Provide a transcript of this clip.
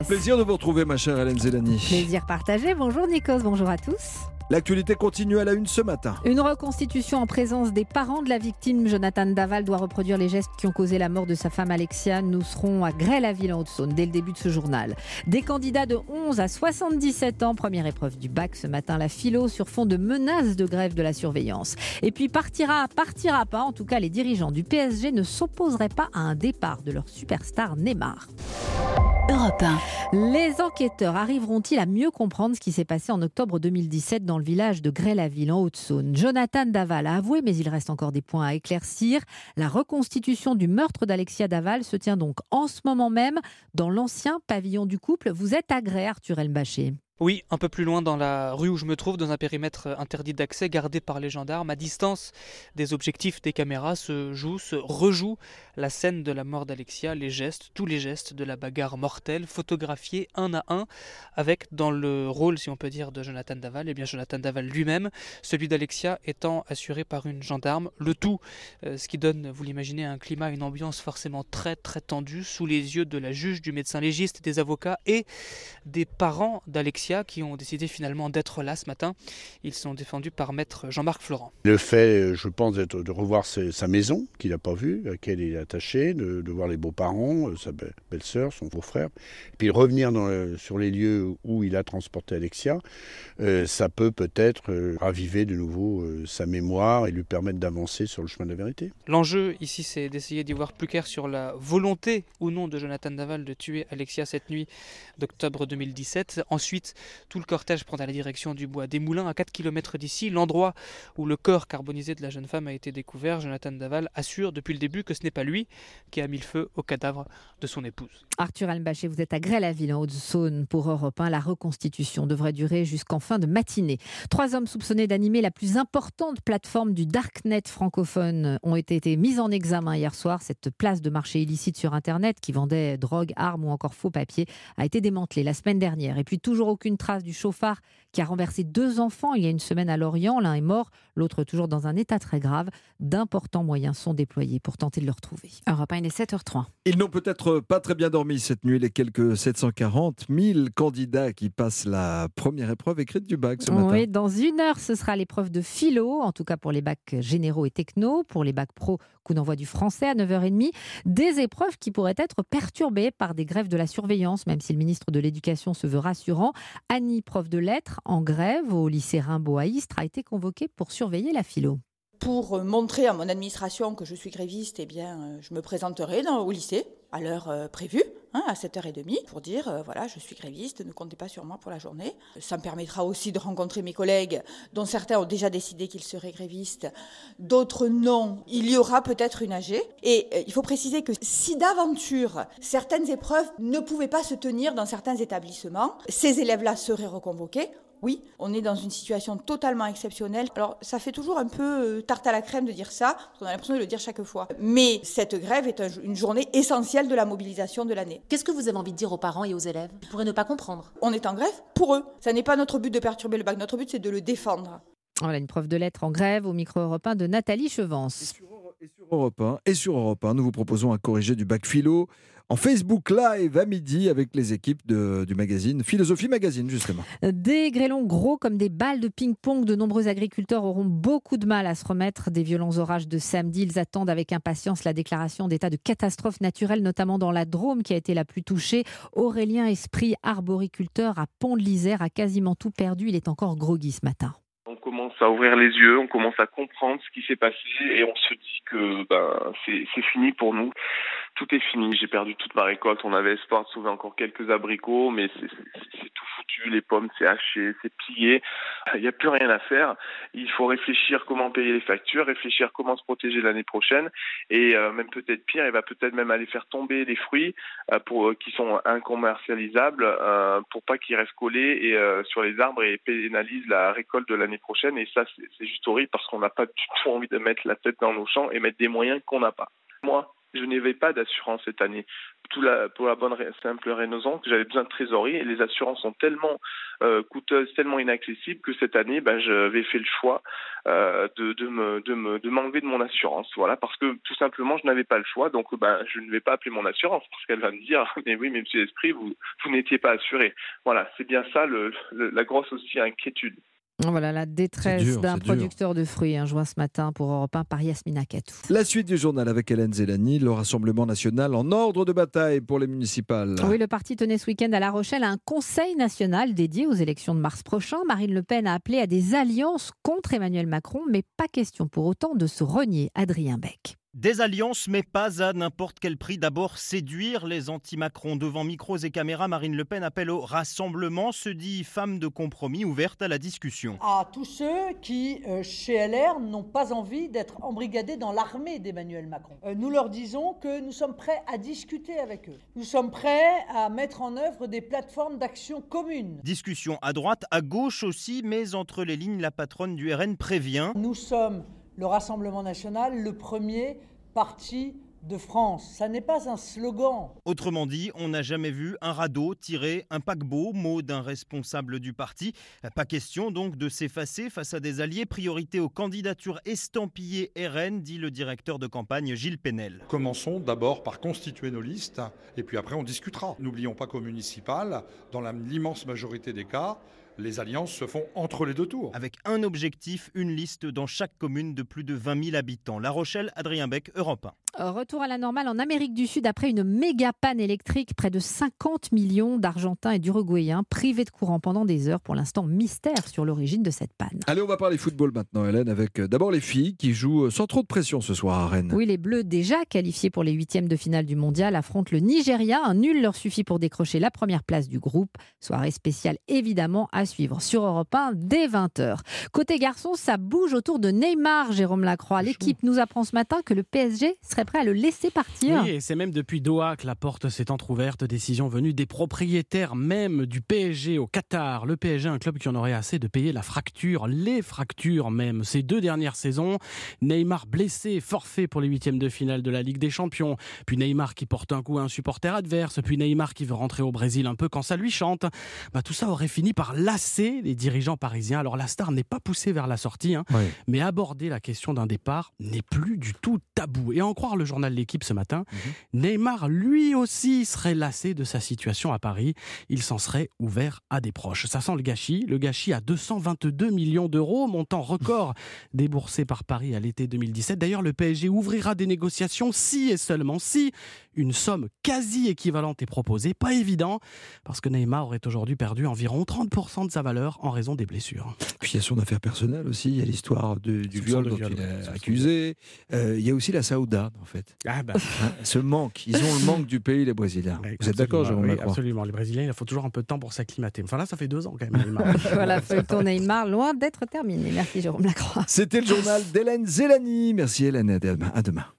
Plaisir de vous retrouver, ma chère Hélène Zélani. Plaisir partagé. Bonjour Nikos, bonjour à tous. L'actualité continue à la une ce matin. Une reconstitution en présence des parents de la victime. Jonathan Daval doit reproduire les gestes qui ont causé la mort de sa femme Alexia. Nous serons à Grès-la-Ville en Haute-Saône dès le début de ce journal. Des candidats de 11 à 77 ans. Première épreuve du bac ce matin. La philo sur fond de menaces de grève de la surveillance. Et puis partira pas. En tout cas, les dirigeants du PSG ne s'opposeraient pas à un départ de leur superstar Neymar. Europe 1. Les enquêteurs arriveront-ils à mieux comprendre ce qui s'est passé en octobre 2017 dans le village de Grès-la-Ville en Haute-Saône ? Jonathan Daval a avoué, mais il reste encore des points à éclaircir. La reconstitution du meurtre d'Alexia Daval se tient donc en ce moment même dans l'ancien pavillon du couple. Vous êtes à Grès, Arthur Elbachet. Oui, un peu plus loin dans la rue où je me trouve, dans un périmètre interdit d'accès, gardé par les gendarmes. À distance des objectifs des caméras se rejoue la scène de la mort d'Alexia, les gestes, tous les gestes de la bagarre mortelle, photographiés un à un, avec dans le rôle, si on peut dire, de Jonathan Daval, et bien Jonathan Daval lui-même, celui d'Alexia étant assuré par une gendarme. Le tout, ce qui donne, vous l'imaginez, un climat, une ambiance forcément très très tendue, sous les yeux de la juge, du médecin légiste, des avocats et des parents d'Alexia, qui ont décidé finalement d'être là ce matin. Ils sont défendus par maître Jean-Marc Florent. Le fait, je pense, de revoir sa maison, qu'il n'a pas vue, à laquelle il est attaché, de voir les beaux-parents, sa belle-sœur, son beau-frère, et puis revenir sur les lieux où il a transporté Alexia, ça peut-être raviver de nouveau sa mémoire et lui permettre d'avancer sur le chemin de la vérité. L'enjeu ici, c'est d'essayer d'y voir plus clair sur la volonté ou non de Jonathan Daval de tuer Alexia cette nuit d'octobre 2017. Ensuite, tout le cortège prend à la direction du bois des Moulins, à 4 km d'ici, l'endroit où le corps carbonisé de la jeune femme a été découvert. Jonathan Daval assure depuis le début que ce n'est pas lui qui a mis le feu au cadavre de son épouse. Arthur Elbachet, vous êtes à Grès-la-Ville en Haute-Saône pour Europe 1. La reconstitution devrait durer jusqu'en fin de matinée. 3 hommes soupçonnés d'animer la plus importante plateforme du Darknet francophone ont été mis en examen hier soir. Cette place de marché illicite sur Internet qui vendait drogue, armes ou encore faux papiers a été démantelée la semaine dernière. Et puis toujours aucune trace du chauffard qui a renversé 2 enfants il y a une semaine à Lorient. L'un est mort, l'autre toujours dans un état très grave. D'importants moyens sont déployés pour tenter de le retrouver. Europe 1, il est 7h03. Ils n'ont peut-être pas très bien dormi cette nuit, les quelques 740 000 candidats qui passent la première épreuve écrite du bac ce matin. Oui, dans 1 heure, ce sera l'épreuve de philo, en tout cas pour les bacs généraux et techno. Pour les bacs pro, coup d'envoi du français à 9h30. Des épreuves qui pourraient être perturbées par des grèves de la surveillance, même si le ministre de l'Éducation se veut rassurant. Annie, prof de lettres, en grève au lycée Rimbaud à Istres, a été convoquée pour surveiller la philo. Pour montrer à mon administration que je suis gréviste, je me présenterai au lycée à l'heure prévue, à 7h30, pour dire voilà, je suis gréviste, ne comptez pas sur moi pour la journée. Ça me permettra aussi de rencontrer mes collègues, dont certains ont déjà décidé qu'ils seraient grévistes, d'autres non. Il y aura peut-être une AG. Et il faut préciser que si d'aventure certaines épreuves ne pouvaient pas se tenir dans certains établissements, ces élèves-là seraient reconvoqués. Oui, on est dans une situation totalement exceptionnelle. Alors, ça fait toujours un peu tarte à la crème de dire ça, parce qu'on a l'impression de le dire chaque fois. Mais cette grève est une journée essentielle de la mobilisation de l'année. Qu'est-ce que vous avez envie de dire aux parents et aux élèves ? Ils pourraient ne pas comprendre. On est en grève pour eux. Ça n'est pas notre but de perturber le bac. Notre but, c'est de le défendre. Voilà une prof de lettres en grève au micro Europe 1 de Nathalie Chevance. Et sur Europe 1, nous vous proposons un corrigé du bac philo en Facebook Live à midi avec les équipes du magazine Philosophie Magazine, justement. Des grêlons gros comme des balles de ping-pong. De nombreux agriculteurs auront beaucoup de mal à se remettre des violents orages de samedi. Ils attendent avec impatience la déclaration d'état de catastrophe naturelle, notamment dans la Drôme qui a été la plus touchée. Aurélien Esprit, arboriculteur à Pont-de-l'Isère, a quasiment tout perdu. Il est encore groggy ce matin. On commence à ouvrir les yeux, on commence à comprendre ce qui s'est passé et on se dit que c'est fini pour nous. Tout est fini, j'ai perdu toute ma récolte, on avait espoir de sauver encore quelques abricots, mais c'est tout foutu, les pommes c'est haché, c'est plié, il n'y a plus rien à faire. Il faut réfléchir comment payer les factures, réfléchir comment se protéger l'année prochaine et même peut-être pire, il va peut-être même aller faire tomber les fruits qui sont incommercialisables pour pas qu'ils restent collés sur les arbres et pénalisent la récolte de l'année prochaine. Et ça, c'est juste horrible parce qu'on n'a pas du tout envie de mettre la tête dans nos champs et mettre des moyens qu'on n'a pas. Moi, je n'avais pas d'assurance cette année. Pour la simple raison que j'avais besoin de trésorerie et les assurances sont tellement coûteuses, tellement inaccessibles que cette année, j'avais fait le choix de m'enlever de mon assurance. Voilà, parce que tout simplement, je n'avais pas le choix. Donc, je ne vais pas appeler mon assurance parce qu'elle va me dire, mais oui, mais monsieur Esprit, vous n'étiez pas assuré. Voilà, c'est bien ça la grosse aussi inquiétude. Voilà la détresse d'un producteur de fruits, joint ce matin pour Europe 1 par Yasmina Katou. La suite du journal avec Hélène Zélani, le Rassemblement national en ordre de bataille pour les municipales. Oui, le parti tenait ce week-end à La Rochelle un conseil national dédié aux élections de mars prochain. Marine Le Pen a appelé à des alliances contre Emmanuel Macron, mais pas question pour autant de se renier. Adrien Beck. Des alliances, mais pas à n'importe quel prix. D'abord, séduire les anti-Macron. Devant micros et caméras, Marine Le Pen appelle au rassemblement, se dit femme de compromis, ouverte à la discussion. À tous ceux qui, chez LR, n'ont pas envie d'être embrigadés dans l'armée d'Emmanuel Macron. Nous leur disons que nous sommes prêts à discuter avec eux. Nous sommes prêts à mettre en œuvre des plateformes d'action communes. Discussion à droite, à gauche aussi, mais entre les lignes, la patronne du RN prévient. Nous sommes le Rassemblement national, le premier parti de France. Ça n'est pas un slogan. Autrement dit, on n'a jamais vu un radeau tirer un paquebot, mot d'un responsable du parti. Pas question donc de s'effacer face à des alliés. Priorité aux candidatures estampillées RN, dit le directeur de campagne Gilles Pénel. Commençons d'abord par constituer nos listes et puis après on discutera. N'oublions pas qu'au municipal, dans l'immense majorité des cas, les alliances se font entre les deux tours. Avec un objectif, une liste dans chaque commune de plus de 20 000 habitants. La Rochelle, Adrien Beck, Europe 1. Retour à la normale en Amérique du Sud après une méga panne électrique. Près de 50 millions d'Argentins et d'Uruguayens privés de courant pendant des heures. Pour l'instant, mystère sur l'origine de cette panne. Allez, on va parler football maintenant, Hélène, avec d'abord les filles qui jouent sans trop de pression ce soir à Rennes. Oui, les Bleus, déjà qualifiés pour les 8e de finale du Mondial, affrontent le Nigeria. Un nul leur suffit pour décrocher la première place du groupe. Soirée spéciale évidemment à suivre sur Europe 1 dès 20h. Côté garçon, ça bouge autour de Neymar, Jérôme Lacroix. L'équipe nous apprend ce matin que le PSG serait prêt à le laisser partir. Oui, et c'est même depuis Doha que la porte s'est entrouverte. Décision venue des propriétaires même du PSG au Qatar. Le PSG, un club qui en aurait assez de payer les fractures même. Ces 2 dernières saisons, Neymar blessé, forfait pour les 8e de finale de la Ligue des Champions. Puis Neymar qui porte un coup à un supporter adverse. Puis Neymar qui veut rentrer au Brésil un peu quand ça lui chante. Tout ça aurait fini par lasser les dirigeants parisiens. Alors la star n'est pas poussée vers la sortie, oui. Mais aborder la question d'un départ n'est plus du tout tabou. Et à en croire le journal L'Équipe ce matin, Neymar lui aussi serait lassé de sa situation à Paris. Il s'en serait ouvert à des proches. Ça sent le gâchis à 222 millions d'euros, montant record déboursé par Paris à l'été 2017. D'ailleurs, le PSG ouvrira des négociations si et seulement si une somme quasi équivalente est proposée. Pas évident, parce que Neymar aurait aujourd'hui perdu environ 30% de sa valeur en raison des blessures. Puis il y a son affaire personnelle aussi, il y a l'histoire du viol dont il est accusé. Il y a aussi la Saouda, en fait. Ce manque, ils ont le manque du pays, les Brésiliens. Oui, vous êtes d'accord, Jérôme Lacroix ? Absolument, les Brésiliens, il faut toujours un peu de temps pour s'acclimater. Enfin là, ça fait 2 ans quand même, Neymar. Voilà, feuilleton Neymar, loin d'être terminé. Merci Jérôme Lacroix. C'était le journal d'Hélène Zélani. Merci Hélène, à demain.